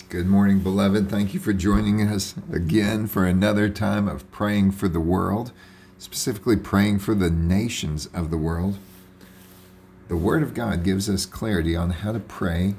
Good morning, beloved. Thank you for joining us again for another time of praying for the world, specifically praying for the nations of the world. The Word of God gives us clarity on how to pray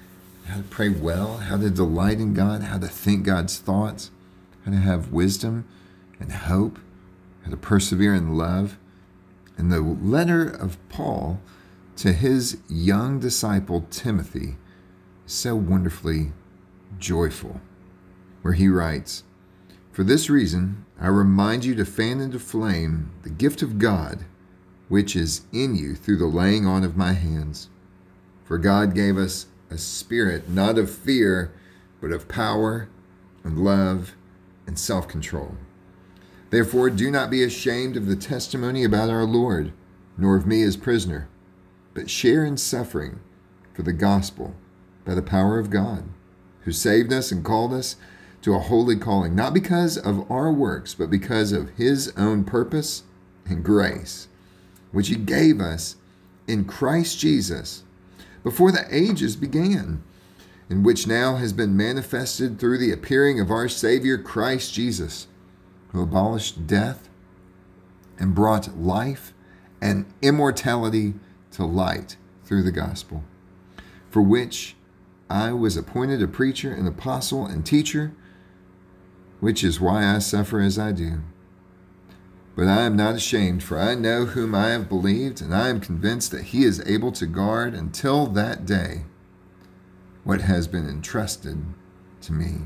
well, how to delight in God, how to think God's thoughts, how to have wisdom and hope, how to persevere in love. And the letter of Paul to his young disciple Timothy is so wonderfully joyful, where he writes, "For this reason, I remind you to fan into flame the gift of God, which is in you through the laying on of my hands. For God gave us a spirit not of fear, but of power and love and self-control. Therefore, do not be ashamed of the testimony about our Lord, nor of me as prisoner, but share in suffering for the gospel by the power of God, who saved us and called us to a holy calling, not because of our works, but because of his own purpose and grace, which he gave us in Christ Jesus before the ages began, and which now has been manifested through the appearing of our Savior Christ Jesus, who abolished death and brought life and immortality to light through the gospel, for which I was appointed a preacher, an apostle, and teacher, which is why I suffer as I do. But I am not ashamed, for I know whom I have believed, and I am convinced that he is able to guard until that day what has been entrusted to me."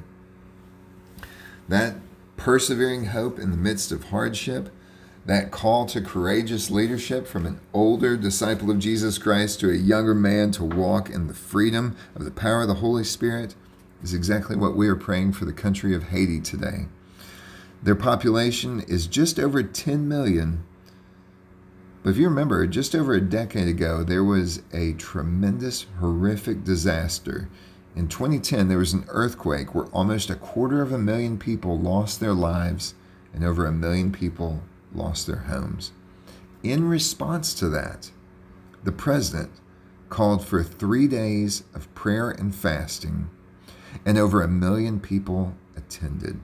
That persevering hope in the midst of hardship, that call to courageous leadership from an older disciple of Jesus Christ to a younger man to walk in the freedom of the power of the Holy Spirit is exactly what we are praying for the country of Haiti today. Their population is just over 10 million. But if you remember, just over a decade ago, there was a tremendous, horrific disaster. In 2010, there was an earthquake where almost 250,000 people lost their lives and over 1 million people lost their homes. In response to that, the president called for 3 days of prayer and fasting, and over 1 million people attended.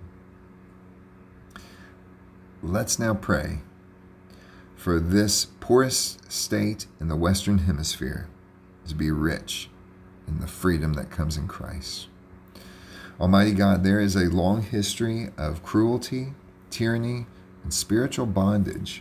Let's now pray for this poorest state in the Western Hemisphere to be rich in the freedom that comes in Christ. Almighty God, there is a long history of cruelty, tyranny, and spiritual bondage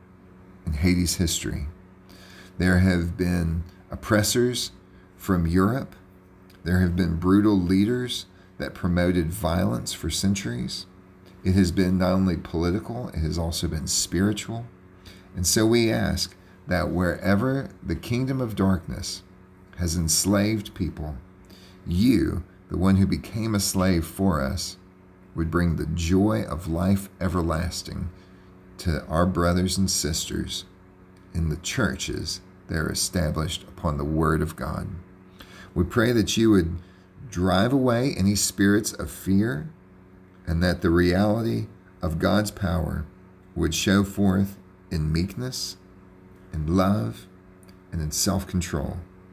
in Haiti's history. There have been oppressors from Europe. There have been brutal leaders that promoted violence for centuries. It has been not only political, it has also been spiritual. And so we ask that wherever the kingdom of darkness has enslaved people, you, the one who became a slave for us, would bring the joy of life everlasting to our brothers and sisters in the churches that are established upon the Word of God. We pray that you would drive away any spirits of fear, and that the reality of God's power would show forth in meekness, in love, and in self-control.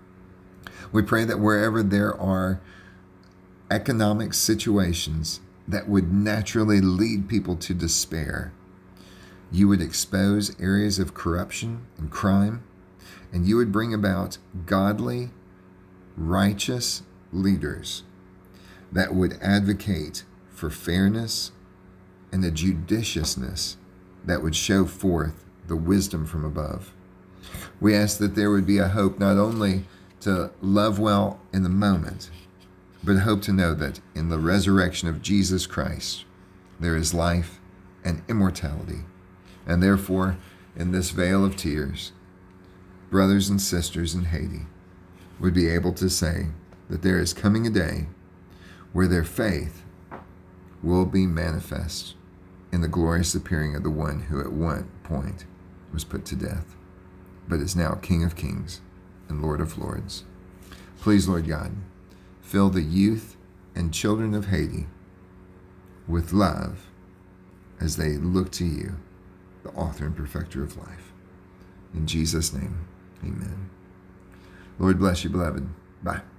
We pray that wherever there are economic situations that would naturally lead people to despair, you would expose areas of corruption and crime, and you would bring about godly, righteous leaders that would advocate for fairness and a judiciousness that would show forth the wisdom from above. We ask that there would be a hope not only to love well in the moment, but hope to know that in the resurrection of Jesus Christ, there is life and immortality. And therefore, in this vale of tears, brothers and sisters in Haiti would be able to say that there is coming a day where their faith will be manifest in the glorious appearing of the one who at one point was put to death, but is now King of Kings and Lord of Lords. Please, Lord God, fill the youth and children of Haiti with love as they look to you, the author and perfecter of life. In Jesus' name, amen. Lord bless you, beloved. Bye.